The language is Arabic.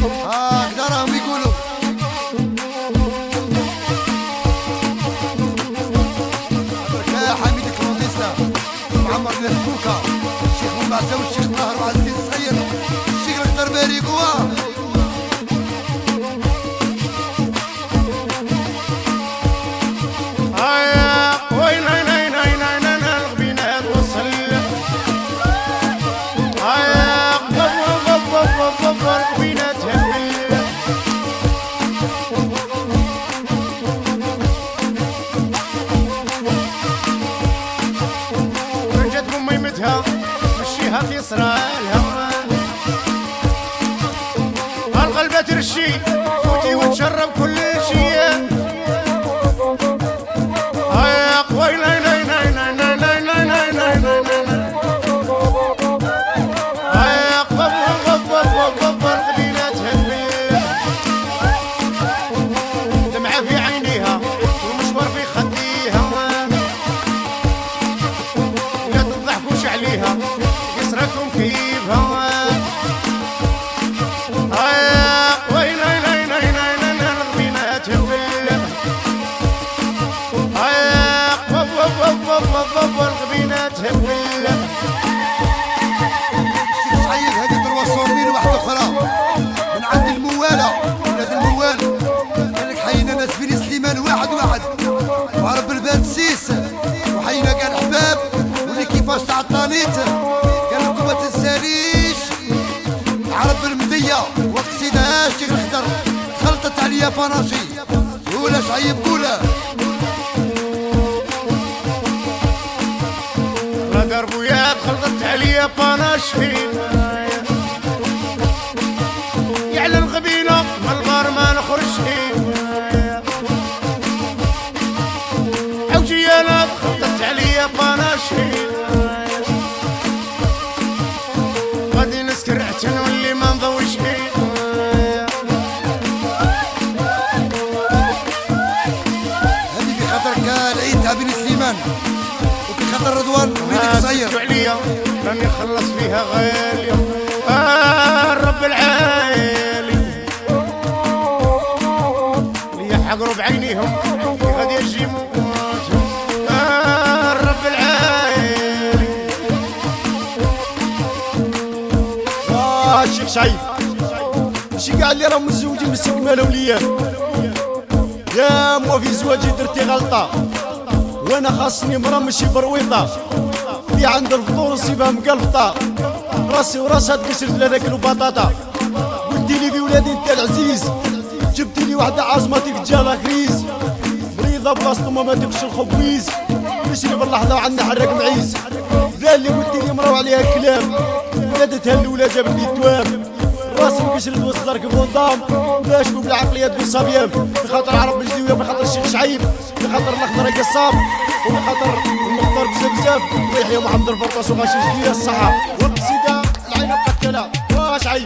كدا راهم يقولوا بركا حميد كلوديسا معمر بن فوكا الشيخ مبعثة والشيخ طاهر وعبد العزيز الصغير الشيخ الخضر باريكوا مشيها في صرالها القلب ترشي فوتي وتشرب كل شي يا قوي لا لا لا لا لا لا لا لا لا يا قبر قبيلة تهبل دمعة في عينيها والمشوار في خديها لا تضحكوش عليها يسركم كيفها الغبينة تهبل صعيب هذه تروى من واحدة أخرى من عند الموالة ولاد الموال قال لك حينا ناس بني سليمان واحد وهرب الباب سيس وحينا قال حباب واللي كيفاش تعطانيت قال لكم ما تنسانيش عرب المدية وقت سيدها الشيخ الخضر خلطت عليا فناشي ولا شعيب قوله قربويات خلطت عليا باناشي يعلى الغبينة من الغار ما نخرج حوجيانات خلطت عليا باناشي غادي نسكر عتن واللي ما نضويش هذه بخاطرك العيد تاع بني سليمان خاطر رضوان وليدك صغير عليا راني نخلص فيها غالية الرب العالي اللي يحقروا بعينيهم غادي يجي موتهم الرب العالي الشيخ شعيب ماشي كاع اللي راهم متزوجين بالسلمى الاولياء يا مو في زواجي درتي غلطة وانا خاصني مرا ماشي برويطه في عند الفطور نصيبها مقلفطه راسي وراسها تقسرت لهذاك البطاطا قلتي لي بولادي انت العزيز جبتي لي وحده عازمتك جالا كريز مريضه بلاصتو ما تاكلش الخبيز نشري باللحظه وعندنا حراك معيز ذا اللي قلتي لي مراو عليها الكلام ولادتها الاولى جابت لي التوام راسي مقشرد وصدر كيف نظام باش بالعقليه تقول صبيان بخاطر عرب الجديويه بخاطر الشيخ شعيب بخاطر الاخضر قصاب وبخاطر المختار بزاف ويحيى محمد الفرطاس وغاشي جديده الصحه وبسيده العين قتله واش عيب